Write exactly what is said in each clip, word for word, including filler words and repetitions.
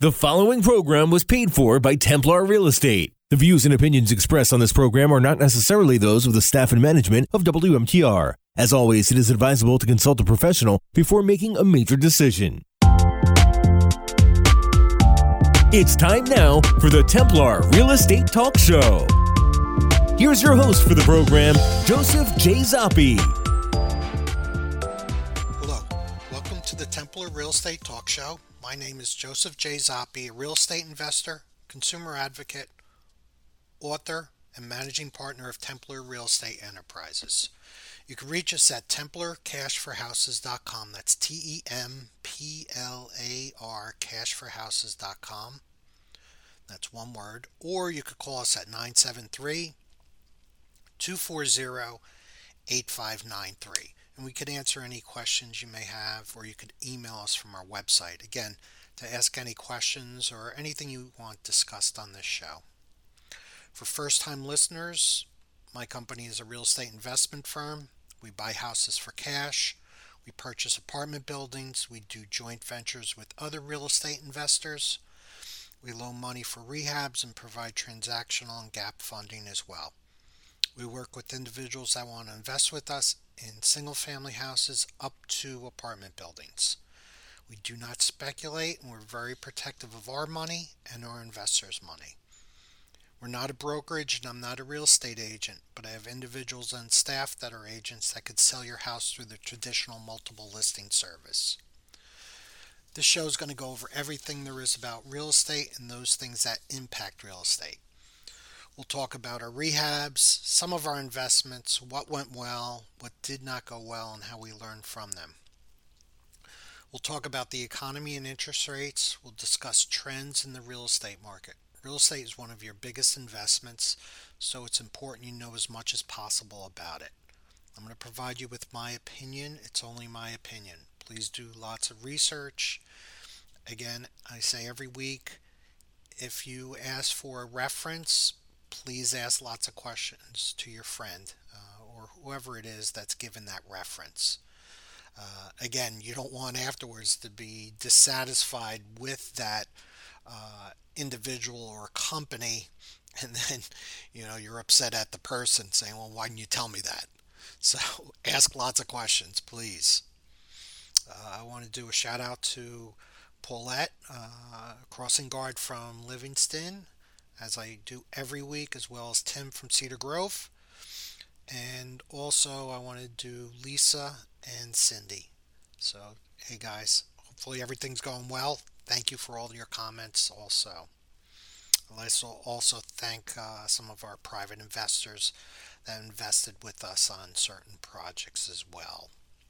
The following program was paid for by Templar Real Estate. The views and opinions expressed on this program are not necessarily those of the staff and management of W M T R. As always, it is advisable to consult a professional before making a major decision. It's time now for the Templar Real Estate Talk Show. Here's your host for the program, Joseph J. Zoppi. Hello, welcome to the Templar Real Estate Talk Show. My name is Joseph J. Zoppi, a real estate investor, consumer advocate, author, and managing partner of Templar Real Estate Enterprises. You can reach us at templar cash for houses dot com. That's T E M P L A R cash for houses dot com. That's one word. Or you could call us at nine seven three, two four zero, eight five nine three. And we could answer any questions you may have, or you could email us from our website. Again, to ask any questions or anything you want discussed on this show. For first-time listeners, my company is a real estate investment firm. We buy houses for cash. We purchase apartment buildings. We do joint ventures with other real estate investors. We loan money for rehabs and provide transactional and gap funding as well. We work with individuals that want to invest with us in single-family houses up to apartment buildings. We do not speculate, and we're very protective of our money and our investors' money. We're not a brokerage, and I'm not a real estate agent, but I have individuals on staff that are agents that could sell your house through the traditional multiple listing service. This show is going to go over everything there is about real estate and those things that impact real estate. We'll talk about our rehabs, some of our investments, what went well, what did not go well, and how we learned from them. We'll talk about the economy and interest rates. We'll discuss trends in the real estate market. Real estate is one of your biggest investments, so it's important you know as much as possible about it. I'm going to provide you with my opinion. It's only my opinion. Please do lots of research. Again, I say every week, if you ask for a reference, please ask lots of questions to your friend uh, or whoever it is that's given that reference. Uh, again, you don't want afterwards to be dissatisfied with that uh, individual or company, and then you know you're upset at the person saying, well, why didn't you tell me that? So ask lots of questions, please. Uh, I want to do a shout out to Paulette, uh, crossing guard from Livingston, as I do every week, as well as Tim from Cedar Grove. And also I want to do Lisa and Cindy. So, hey guys, hopefully everything's going well. Thank you for all your comments also. I'd also thank uh, some of our private investors that invested with us on certain projects as well.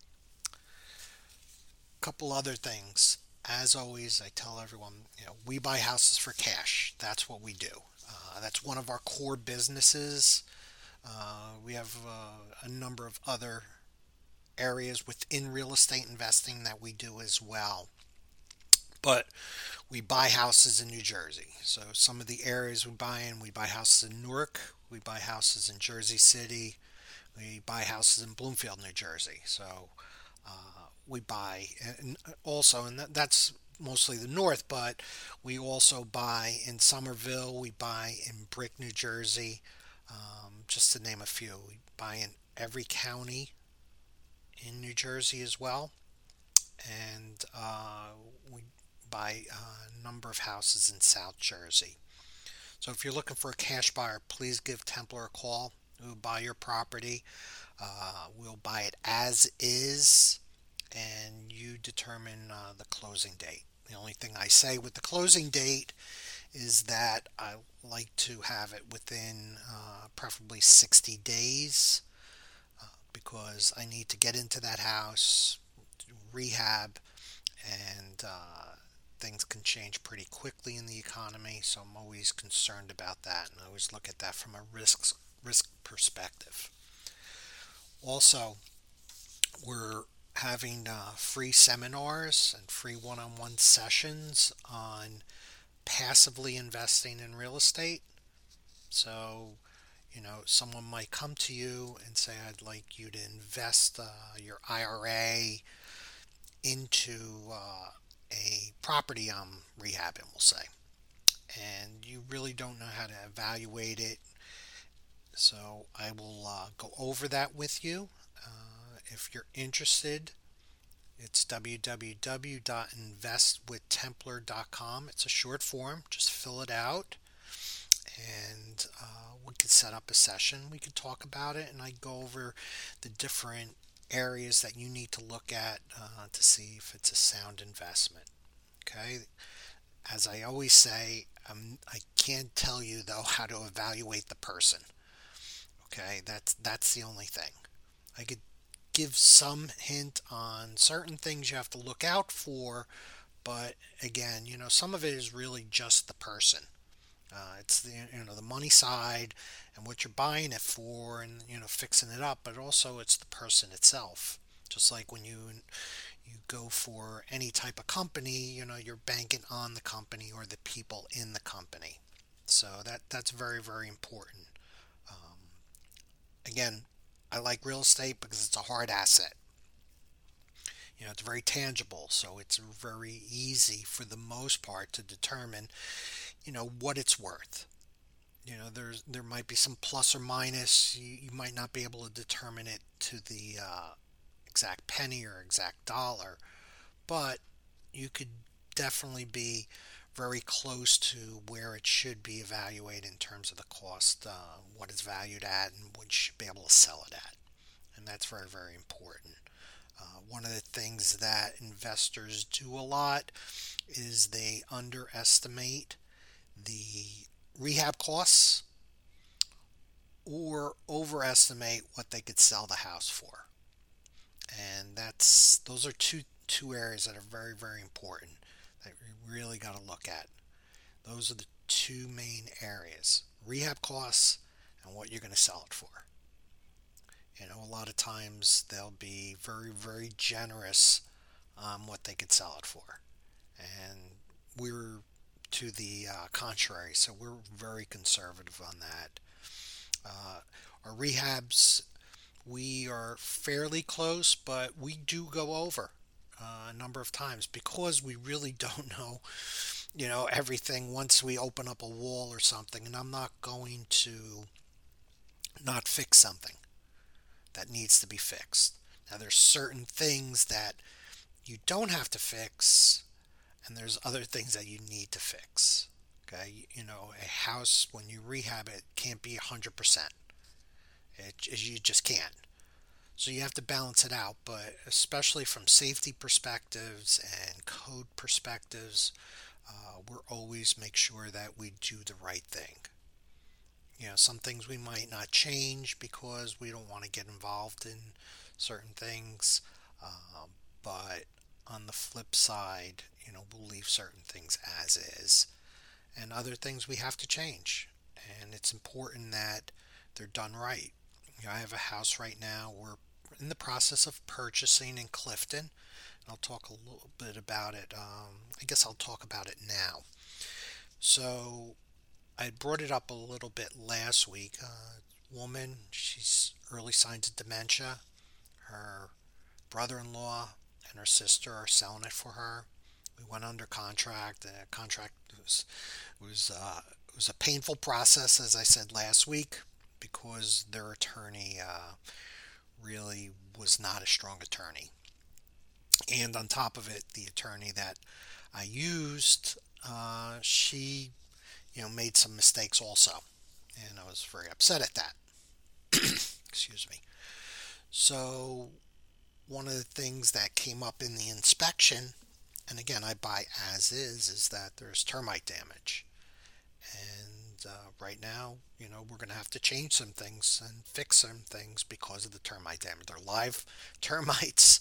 A couple other things. As always, I tell everyone, you know, we buy houses for cash. That's what we do. Uh, that's one of our core businesses. Uh, we have uh, a number of other areas within real estate investing that we do as well. But we buy houses in New Jersey. So some of the areas we buy in, we buy houses in Newark, we buy houses in Jersey City, we buy houses in Bloomfield, New Jersey. So uh, we buy, and also, and that's mostly the north, but we also buy in Somerville, we buy in Brick, New Jersey, um, just to name a few. We buy in every county in New Jersey as well, and uh, we buy a number of houses in South Jersey. So if you're looking for a cash buyer, please give Templar a call. We'll buy your property. Uh, we'll buy it as is, and you determine uh, the closing date. The only thing I say with the closing date is that I like to have it within uh, preferably sixty days uh, because I need to get into that house, do rehab, and uh, things can change pretty quickly in the economy, so I'm always concerned about that, and I always look at that from a risk risk perspective. Also, we're having uh, free seminars and free one-on-one sessions on passively investing in real estate. So, you know, someone might come to you and say, I'd like you to invest uh, your I R A into uh, a property I'm rehabbing, we'll say, and you really don't know how to evaluate it. So I will uh, go over that with you. Uh, if you're interested, it's w w w dot invest with templar dot com. It's a short form. Just fill it out, and uh, we could set up a session. We could talk about it, and I go over the different areas that you need to look at uh, to see if it's a sound investment. Okay. As I always say, um, I can't tell you though how to evaluate the person. Okay, that's that's the only thing. I could give some hint on certain things you have to look out for, but again, you know, some of it is really just the person. Uh, it's the you know the money side and what you're buying it for, and you know fixing it up, but also it's the person itself. Just like when you you go for any type of company, you know you're banking on the company or the people in the company. So that that's very very important. Um, Again, I like real estate because it's a hard asset. You know, it's very tangible, so it's very easy for the most part to determine, you know, what it's worth. You know, there's there might be some plus or minus. You, you might not be able to determine it to the uh, exact penny or exact dollar, but you could definitely be very close to where it should be evaluated in terms of the cost, uh, what it's valued at, and what you should be able to sell it at. And that's very, very important. Uh, one of the things that investors do a lot is they underestimate the rehab costs or overestimate what they could sell the house for. And that's those are two two areas that are very, very important that we really got to look at. Those are the two main areas: rehab costs and what you're going to sell it for. You know, a lot of times they'll be very, very generous on what they could sell it for. And we're to the uh, contrary, so we're very conservative on that. Uh, our rehabs, we are fairly close, but we do go over uh, a number of times because we really don't know, you know, everything once we open up a wall or something. And I'm not going to not fix something that needs to be fixed. Now, there's certain things that you don't have to fix, and there's other things that you need to fix. Okay, you know, a house when you rehab it can't be one hundred percent. It, you just can't. So you have to balance it out, but especially from safety perspectives and code perspectives, uh, we're always make sure that we do the right thing. You know, some things we might not change because we don't want to get involved in certain things, uh, but on the flip side, you know, we'll leave certain things as is, and other things we have to change. And it's important that they're done right. You know, I have a house right now. We're in the process of purchasing in Clifton. I'll talk a little bit about it. Um, I guess I'll talk about it now. So I brought it up a little bit last week. Uh, woman, she's early signs of dementia. Her brother-in-law and her sister are selling it for her. We went under contract. The contract was was uh, it was a painful process, as I said last week, because their attorney uh, really was not a strong attorney. And on top of it, the attorney that I used, uh, she, you know, made some mistakes also, and I was very upset at that. Excuse me. So one of the things that came up in the inspection, and again, I buy as is, is that there's termite damage. And uh, right now, you know, we're going to have to change some things and fix some things because of the termite damage. They're live termites,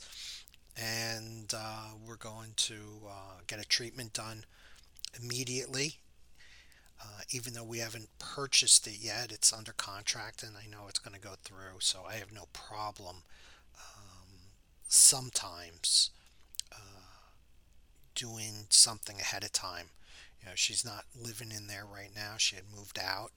and uh, we're going to uh, get a treatment done immediately. Uh, even though we haven't purchased it yet, it's under contract, and I know it's going to go through, so I have no problem um, sometimes uh, doing something ahead of time. You know, she's not living in there right now. She had moved out,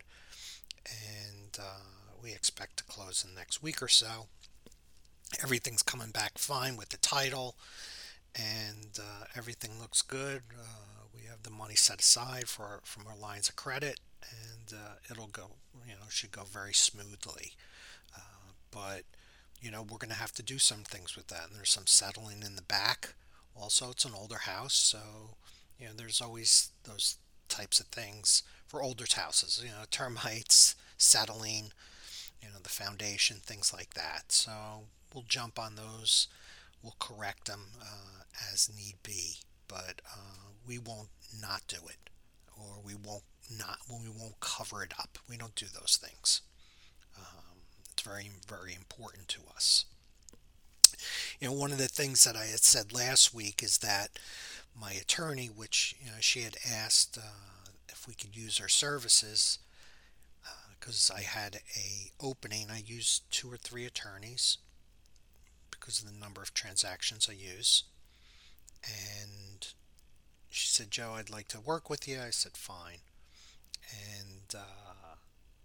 and uh, we expect to close in the next week or so. Everything's coming back fine with the title, and uh, everything looks good. Uh, we have the money set aside for from our lines of credit, and uh, it'll go, you know, should go very smoothly. Uh, but you know, we're going to have to do some things with that, and there's some settling in the back. Also, it's an older house, so you know, there's always those types of things for older houses. You know, termites, settling, you know, the foundation, things like that. So we'll jump on those. We'll correct them uh, as need be, but uh, we won't not do it, or we won't not we won't cover it up. We don't do those things. Um, it's very very important to us. You know, one of the things that I had said last week is that my attorney, which you know she had asked uh, if we could use her services, because uh, I had a opening. I used two or three attorneys because of the number of transactions I use. And she said, Joe, I'd like to work with you. I said, fine. And uh,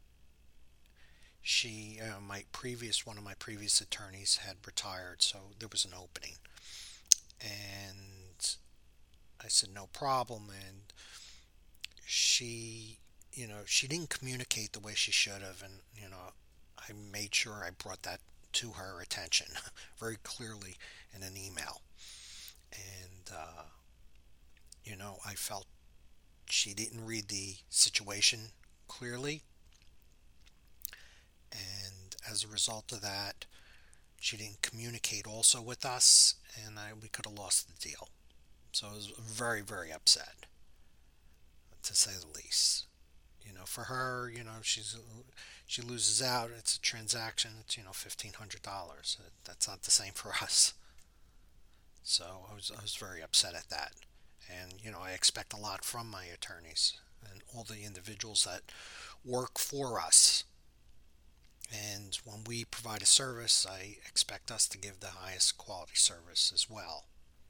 she, uh, my previous, one of my previous attorneys had retired, so there was an opening. And I said, no problem. And she, you know, she didn't communicate the way she should have. And, you know, I made sure I brought that to her attention very clearly in an email. And, uh, you know, I felt she didn't read the situation clearly. And as a result of that, she didn't communicate also with us, and I, we could have lost the deal. So I was very, very upset, to say the least. You know, for her, you know, she's she loses out. It's a transaction. It's, you know, fifteen hundred dollars. That's not the same for us. So I was I was very upset at that. And you know, I expect a lot from my attorneys and all the individuals that work for us. And when we provide a service, I expect us to give the highest quality service as well.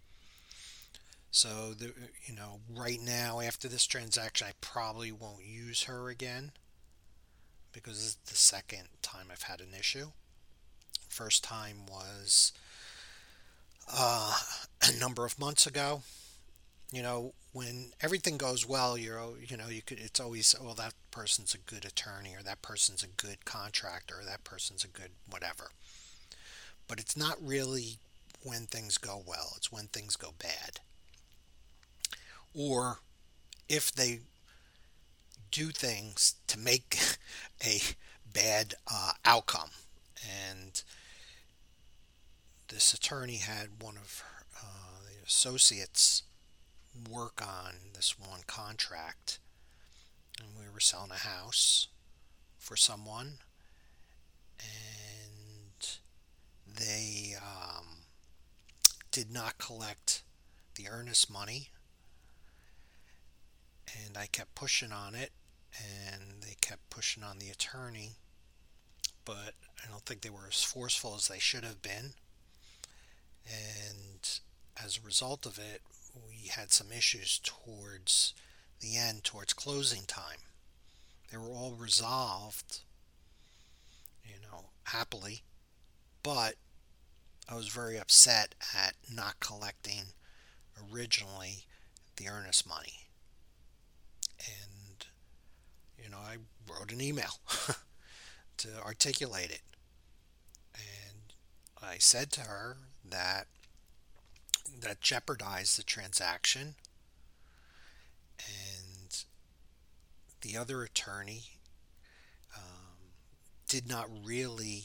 So, the, you know, right now after this transaction, I probably won't use her again because this is the second time I've had an issue. First time was uh, a number of months ago. You know, when everything goes well, you're, you know, you could, it's always, well, that person's a good attorney, or that person's a good contractor, or that person's a good whatever. But it's not really when things go well, it's when things go bad. Or if they do things to make a bad uh, outcome. And this attorney had one of her, uh, the associates work on this one contract, and we were selling a house for someone, and they um, did not collect the earnest money, and I kept pushing on it, and they kept pushing on the attorney, but I don't think they were as forceful as they should have been. And as a result of it, we had some issues towards the end, towards closing time. They were all resolved, you know, happily, but I was very upset at not collecting originally the earnest money. And, you know, I wrote an email to articulate it. And I said to her that that jeopardized the transaction, and the other attorney um, did not really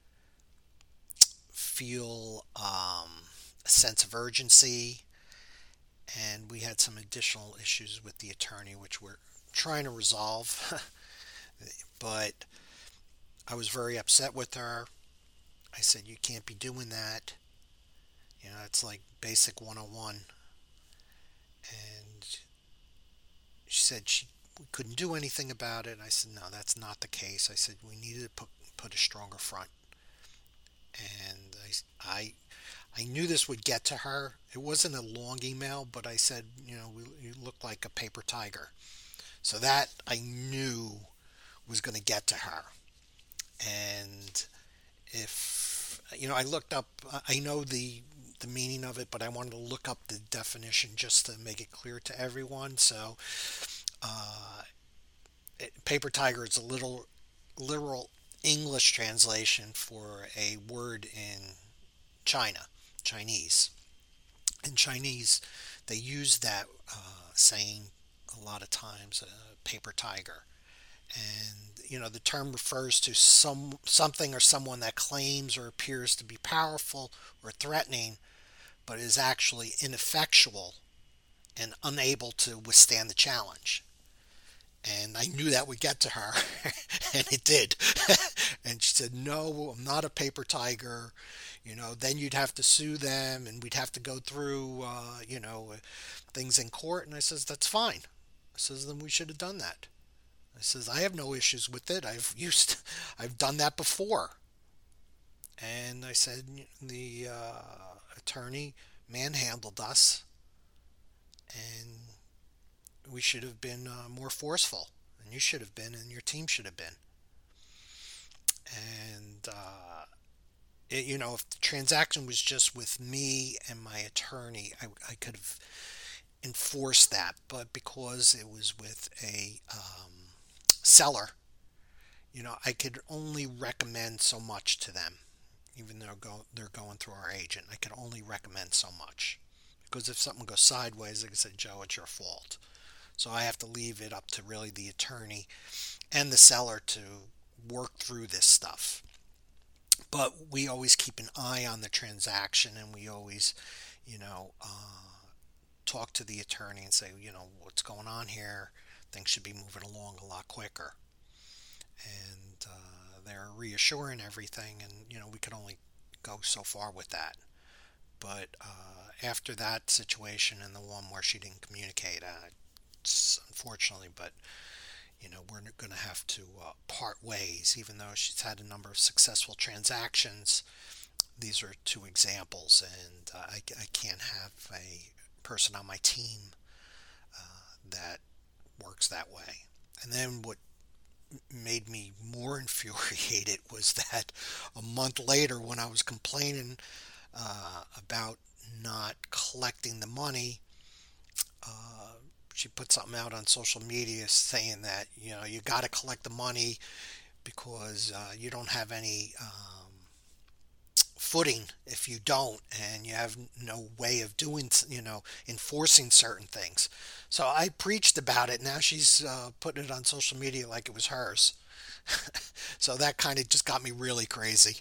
feel um, a sense of urgency, and we had some additional issues with the attorney which we're trying to resolve. But I was very upset with her. I said, you can't be doing that. You know, it's like basic one oh one. And she said she we couldn't do anything about it. And I said, no, that's not the case. I said, we needed to put, put a stronger front. And I, I, I knew this would get to her. It wasn't a long email, but I said, you know, we, you look like a paper tiger. So that I knew was going to get to her. And if, you know, I looked up, I know the the meaning of it, but I wanted to look up the definition just to make it clear to everyone. So, uh, it, paper tiger is a little literal English translation for a word in China, Chinese. In Chinese, they use that uh, saying a lot of times, uh, paper tiger. And, you know, the term refers to some something or someone that claims or appears to be powerful or threatening, but is actually ineffectual and unable to withstand the challenge. And I knew that would get to her, and it did. And she said, no, I'm not a paper tiger. You know, then you'd have to sue them, and we'd have to go through, uh, you know, things in court. And I says, that's fine. I says, then we should have done that. I says, I have no issues with it. I've used, I've done that before. And I said, the uh, attorney manhandled us, and we should have been uh, more forceful, and you should have been, and your team should have been. And, uh, it, you know, if the transaction was just with me and my attorney, I, I could have enforced that. But because it was with a um, seller, you know, I could only recommend so much to them, even though go, they're going through our agent. I could only recommend so much. Because if something goes sideways, like I said, Joe, it's your fault. So I have to leave it up to really the attorney and the seller to work through this stuff. But we always keep an eye on the transaction, and we always, you know, uh, talk to the attorney and say, you know, what's going on here? Things should be moving along a lot quicker. And uh, they're reassuring everything, and, you know, we could only go so far with that. But uh, after that situation and the one where she didn't communicate, uh, it's unfortunately, but you know, we're going to have to uh, part ways. Even though she's had a number of successful transactions, these are two examples, and uh, I, I can't have a person on my team uh, that works that way. And then what made me more infuriated was that a month later, when I was complaining uh, about not collecting the money, uh, she put something out on social media saying that, you know, you got to collect the money because uh, you don't have any um, footing if you don't, and you have no way of doing, you know, enforcing certain things. So I preached about it. Now she's uh, putting it on social media like it was hers. So that kind of just got me really crazy.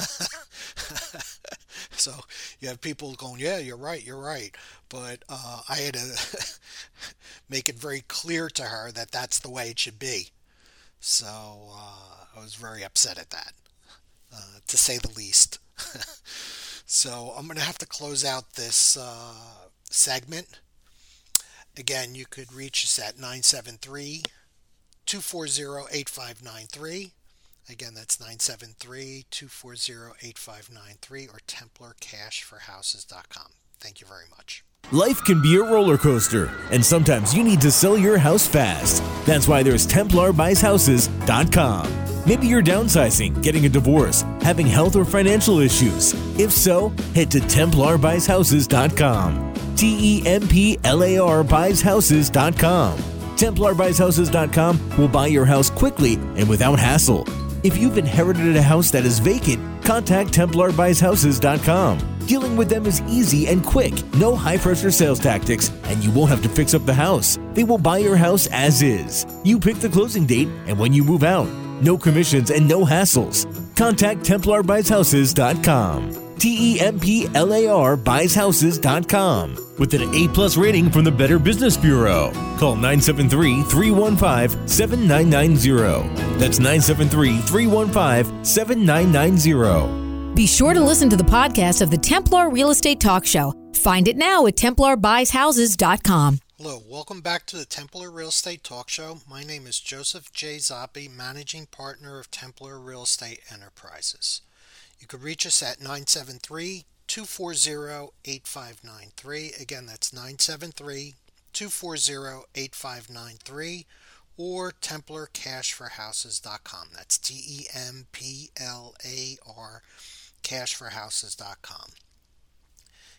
So you have people going, yeah, you're right, you're right. But uh, I had to make it very clear to her that that's the way it should be. So uh, I was very upset at that, uh, to say the least. So I'm going to have to close out this uh, segment. Again, you could reach us at nine seven three, two four zero, eight five nine three. Again, that's nine seven three, two four zero, eight five nine three or Templar Cash for Houses dot com. Thank you very much. Life can be a roller coaster, and sometimes you need to sell your house fast. That's why there's Templar Buys Houses dot com. Maybe you're downsizing, getting a divorce, having health or financial issues. If so, head to Templar Buys Houses dot com. T E M P L A R Buys Houses dot com. Templar Buys Houses dot com will buy your house quickly and without hassle. If you've inherited a house that is vacant, contact Templar Buys Houses dot com. Dealing with them is easy and quick. No high-pressure sales tactics, and you won't have to fix up the house. They will buy your house as is. You pick the closing date and when you move out. No commissions and no hassles. Contact Templar Buys Houses dot com. T E M P L A R Buys Houses dot com. With an A plus rating from the Better Business Bureau. Call nine seven three, three one five, seven nine nine zero. That's nine seven three, three one five, seven nine nine zero. Be sure to listen to the podcast of the Templar Real Estate Talk Show. Find it now at Templar Buys Houses dot com. Hello, welcome back to the Templar Real Estate Talk Show. My name is Joseph J. Zoppi, Managing Partner of Templar Real Estate Enterprises. You could reach us at nine seven three, two four zero, eight five nine three. Again, that's nine seven three, two four zero, eight five nine three or Templar Cash for Houses dot com. That's T E M P L A R Cash for Houses dot com.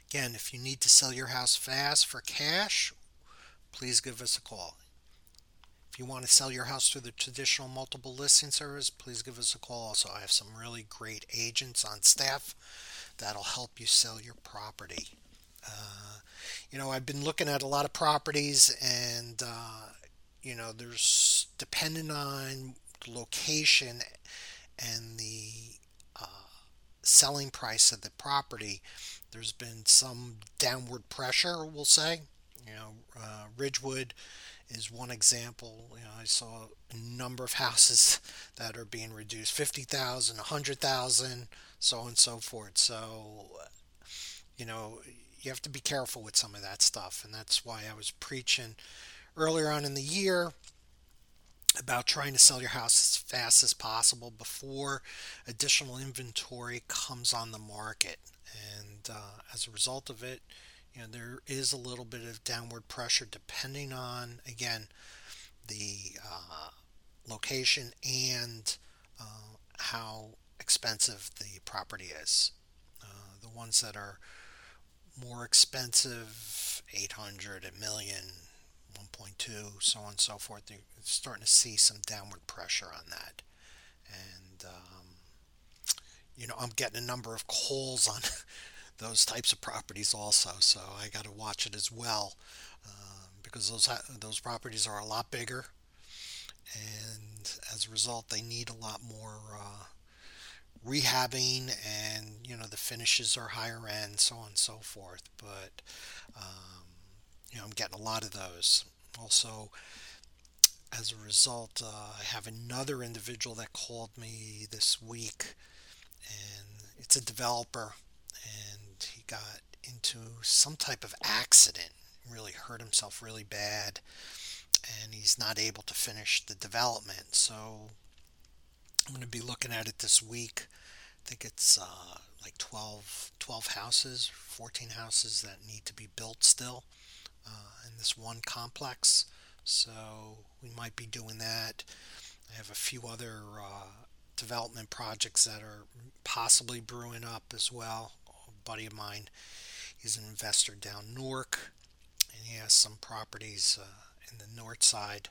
Again, if you need to sell your house fast for cash, please give us a call. If you want to sell your house through the traditional multiple listing service, please give us a call. Also, I have some really great agents on staff that'll help you sell your property. Uh, you know, I've been looking at a lot of properties, and uh, you know, there's depending on the location and the uh, selling price of the property, there's been some downward pressure, we'll say. You know, uh, Ridgewood is one example. You know, I saw a number of houses that are being reduced, fifty thousand, one hundred thousand, so on and so forth. So, you know, you have to be careful with some of that stuff, and that's why I was preaching earlier on in the year about trying to sell your house as fast as possible before additional inventory comes on the market. And uh, as a result of it, you know, there is a little bit of downward pressure depending on, again, the uh, location and uh, how expensive the property is. Uh, the ones that are more expensive, eight hundred, a million, one point two, so on and so forth, you're starting to see some downward pressure on that. And, um, you know, I'm getting a number of calls on those types of properties also, so I got to watch it as well, uh, because those those properties are a lot bigger, and as a result, they need a lot more uh, rehabbing, and you know the finishes are higher end, so on and so forth. But um, you know, I'm getting a lot of those. Also, as a result, uh, I have another individual that called me this week, and it's a developer, and he got into some type of accident, really hurt himself really bad, and he's not able to finish the development. So I'm going to be looking at it this week. I think it's uh, like twelve, twelve houses, fourteen houses that need to be built still uh, in this one complex. So we might be doing that. I have a few other uh, development projects that are possibly brewing up as well. A buddy of mine, he's an investor down Newark, and he has some properties uh, in the north side,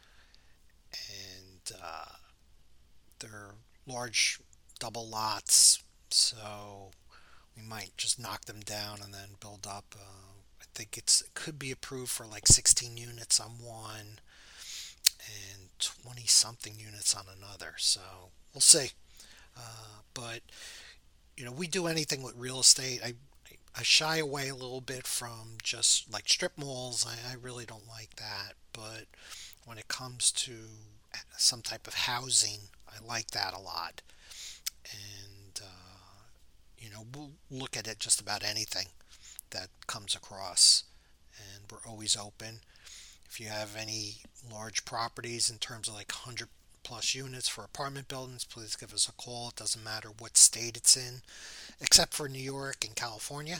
and uh, they're large double lots, so we might just knock them down and then build up. Uh, I think it's it could be approved for like sixteen units on one and twenty something units on another, so we'll see. Uh, but you know, we do anything with real estate. I I shy away a little bit from just like strip malls. I, I really don't like that. But when it comes to some type of housing, I like that a lot. And uh, you know, we'll look at it just about anything that comes across, and we're always open. If you have any large properties in terms of like one hundred plus units for apartment buildings, please give us a call. It doesn't matter what state it's in, except for New York and California.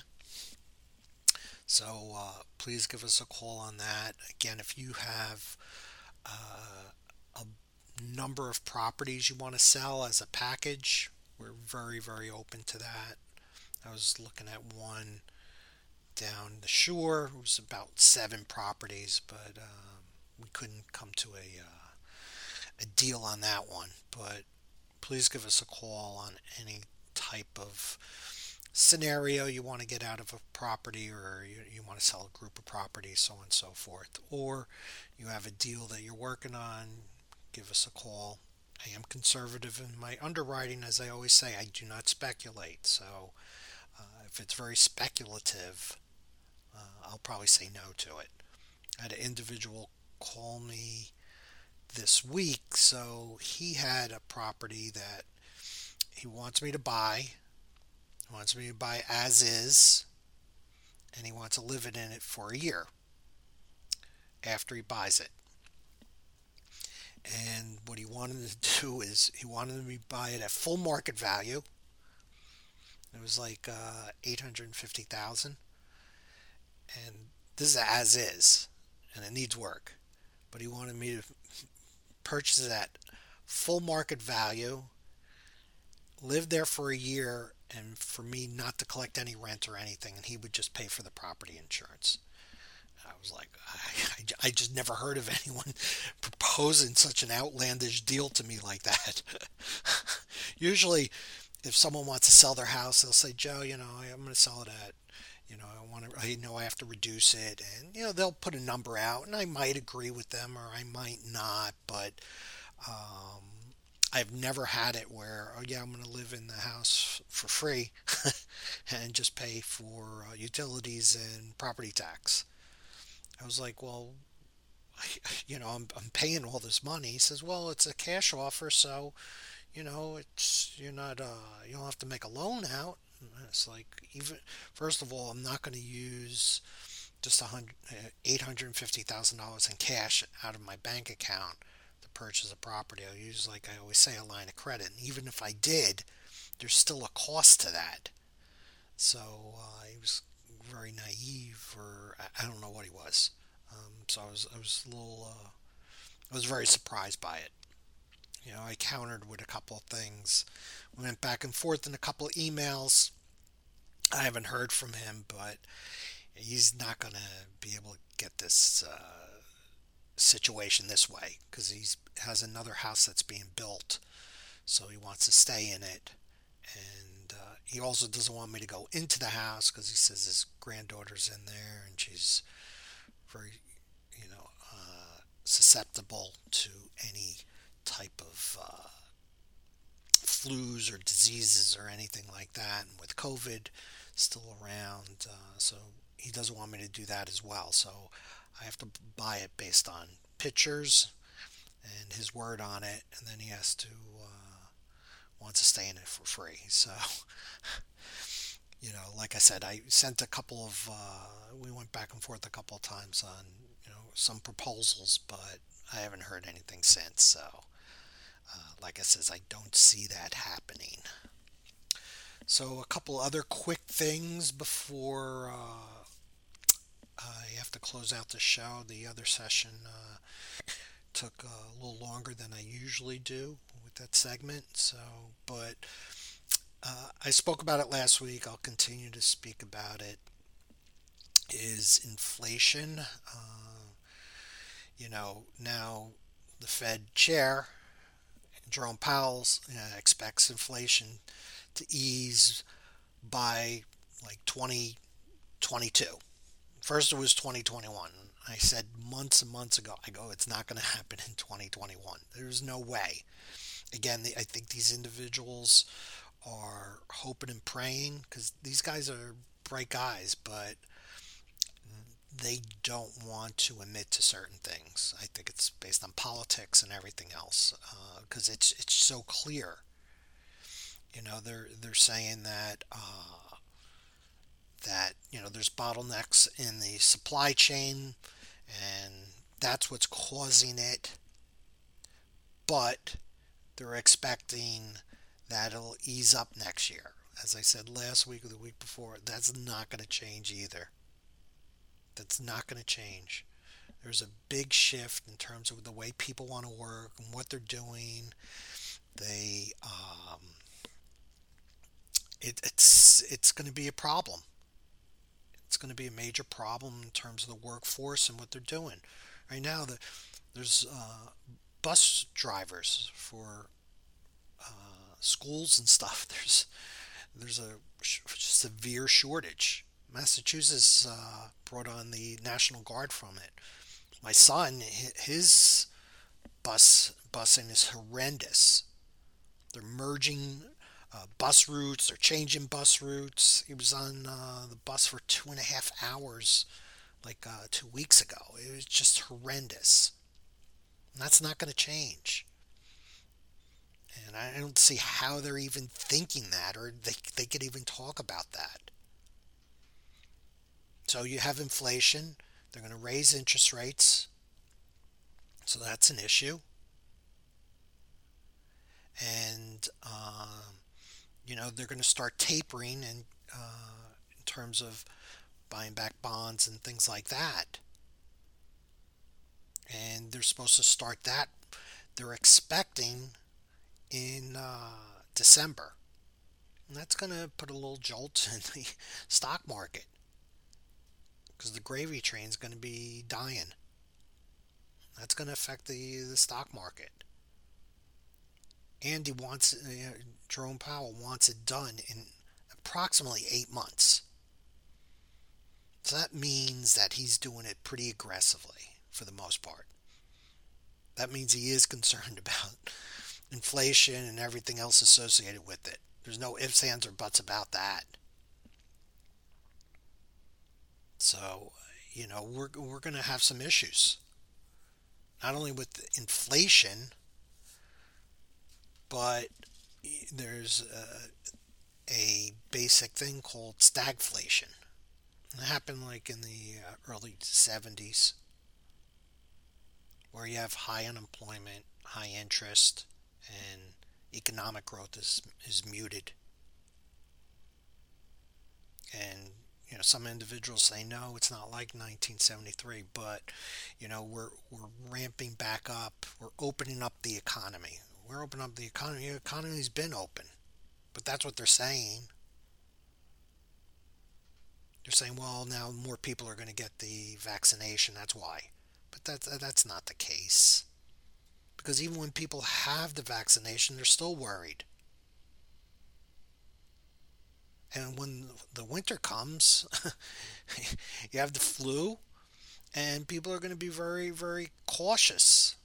So uh, please give us a call on that. Again, if you have uh, a number of properties you want to sell as a package, we're very, very open to that. I was looking at one down the shore. It was about seven properties, but uh, we couldn't come to a uh, a deal on that one. But please give us a call on any type of scenario you want to get out of a property, or you, you want to sell a group of properties, so on and so forth. Or you have a deal that you're working on, give us a call. I am conservative in my underwriting, as I always say. I do not speculate. So uh, if it's very speculative, uh, I'll probably say no to it. I had an individual call me this week. So he had a property that he wants me to buy. He wants me to buy as is, and he wants to live it in it for a year after he buys it. And what he wanted to do is he wanted me to buy it at full market value. It was like uh, eight hundred fifty thousand dollars, and this is as is, and it needs work. But he wanted me to purchase it at full market value, live there for a year, and for me not to collect any rent or anything, and he would just pay for the property insurance. I was like, I, I just never heard of anyone proposing such an outlandish deal to me like that. Usually, if someone wants to sell their house, they'll say, Joe, you know, I'm going to sell it at, you know, I want to, I know I have to reduce it, and you know, they'll put a number out, and I might agree with them or I might not, but um, I've never had it where, oh yeah, I'm going to live in the house for free and just pay for uh, utilities and property tax. I was like, well, you know, I'm I'm paying all this money. He says, well, it's a cash offer, so you know, it's you're not uh, you don't have to make a loan out. And it's like, even first of all, I'm not going to use just a hundred, eight hundred and fifty thousand dollars in cash out of my bank account to purchase a property. I'll use, like I always say, a line of credit. And even if I did, there's still a cost to that. So uh, he was very naive, or I don't know what he was. Um, so I was I was a little uh, I was very surprised by it. You know, I countered with a couple of things. We went back and forth in a couple of emails. I haven't heard from him, but he's not going to be able to get this uh, situation this way because he has another house that's being built, so he wants to stay in it. And uh, he also doesn't want me to go into the house because he says his granddaughter's in there and she's very, you know, uh, susceptible to any type of uh, flus or diseases or anything like that. And with COVID still around, uh, so he doesn't want me to do that as well. So I have to buy it based on pictures and his word on it, and then he has to uh, wants to stay in it for free. So, you know, like I said, I sent a couple of, uh, we went back and forth a couple of times on, you know, some proposals, but I haven't heard anything since. So, uh, like I says, I don't see that happening. So, a couple other quick things before uh, I have to close out the show. The other session uh, took a little longer than I usually do with that segment. So, but uh, I spoke about it last week. I'll continue to speak about it. Is inflation? Uh, you know, now the Fed chair, Jerome Powell, uh, expects inflation to ease by like twenty twenty-two. First it was twenty twenty-one. I said months and months ago, I go, it's not going to happen in twenty twenty-one. There's no way. Again, the, I think these individuals are hoping and praying because these guys are bright guys, but they don't want to admit to certain things. I think it's based on politics and everything else because uh, it's it's so clear. You know, they're they're saying that uh, that you know there's bottlenecks in the supply chain, and that's what's causing it. But they're expecting that it'll ease up next year. As I said last week or the week before, that's not going to change either. That's not going to change. There's a big shift in terms of the way people want to work and what they're doing. They, um, it, it's it's going to be a problem. It's going to be a major problem in terms of the workforce and what they're doing. Right now, the, there's uh, bus drivers for uh, schools and stuff. There's there's a sh- severe shortage. Massachusetts uh, brought on the National Guard from it. My son, his bus busing is horrendous. They're merging uh, bus routes. They're changing bus routes. He was on uh, the bus for two and a half hours, like uh, two weeks ago. It was just horrendous. And that's not going to change. And I don't see how they're even thinking that, or they they could even talk about that. So you have inflation. They're going to raise interest rates. So that's an issue. And, um, you know, they're going to start tapering in, uh, in terms of buying back bonds and things like that. And they're supposed to start that. They're expecting in uh, December. And that's going to put a little jolt in the stock market, because the gravy train is going to be dying. That's going to affect the, the stock market. And he wants, uh, Jerome Powell wants it done in approximately eight months. So that means that he's doing it pretty aggressively for the most part. That means he is concerned about inflation and everything else associated with it. There's no ifs, ands, or buts about that. So, you know, we're we're going to have some issues. Not only with inflation, but there's a, a basic thing called stagflation. It happened like in the early seventies, where you have high unemployment, high interest, and economic growth is is muted. And you know, some individuals say no, it's not like nineteen seventy-three, but you know, we're we're ramping back up. We're opening up the economy. We're opening up the economy. The economy's been open, but that's what they're saying. They're saying, well, now more people are going to get the vaccination. That's why. But that's that's not the case. Because even when people have the vaccination, they're still worried. And when the winter comes, you have the flu, and people are going to be very, very cautious.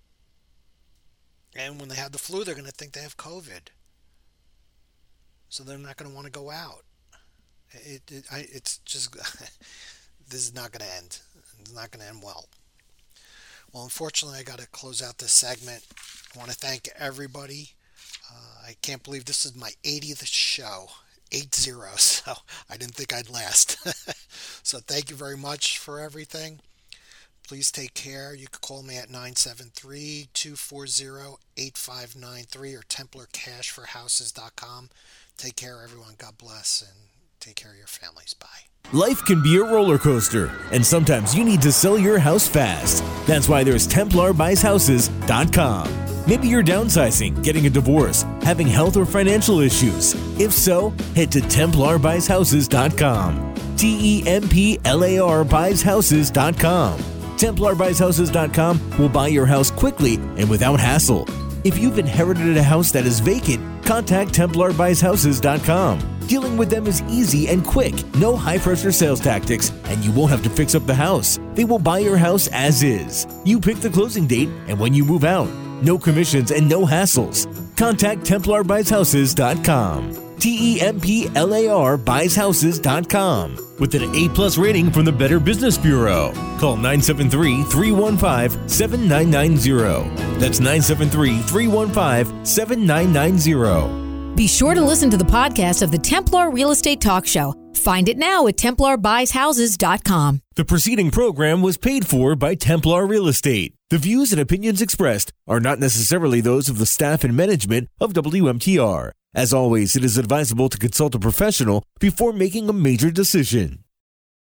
And when they have the flu, they're going to think they have COVID. So they're not going to want to go out. It, it I, it's just, this is not going to end. It's not going to end well. Well, unfortunately, I got to close out this segment. I want to thank everybody. Uh, I can't believe this is my eightieth show. eight zero, so I didn't think I'd last. So thank you very much for everything. Please take care. You can call me at nine seven three, two four zero, eight five nine three or Templar Cash for Houses dot com. Take care, everyone. God bless, and take care of your families. Bye. Life can be a roller coaster, and sometimes you need to sell your house fast. That's why there's Templar Buys Houses dot com. Maybe you're downsizing, getting a divorce, having health or financial issues. If so, head to Templar Buys Houses dot com. T E M P L A R Buys Houses dot com. Templar Buys Houses dot com will buy your house quickly and without hassle. If you've inherited a house that is vacant, contact Templar Buys Houses dot com. Dealing with them is easy and quick. No high-pressure sales tactics, and you won't have to fix up the house. They will buy your house as is. You pick the closing date and when you move out. No commissions and no hassles. Contact Templar Buys Houses dot com. T E M P L A R Buys Houses dot com. With an A plus rating from the Better Business Bureau. Call nine seven three, three one five, seven nine nine zero. That's nine seven three, three one five, seven nine nine zero. Be sure to listen to the podcast of the Templar Real Estate Talk Show. Find it now at Templar Buys Houses dot com. The preceding program was paid for by Templar Real Estate. The views and opinions expressed are not necessarily those of the staff and management of W M T R. As always, it is advisable to consult a professional before making a major decision.